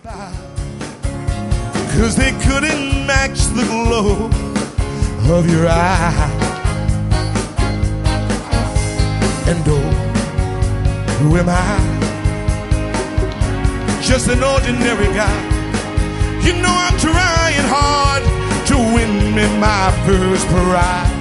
'cause they couldn't match the glow of your eye. And oh, who am I? Just an ordinary guy. You know I'm trying hard to win me my first prize.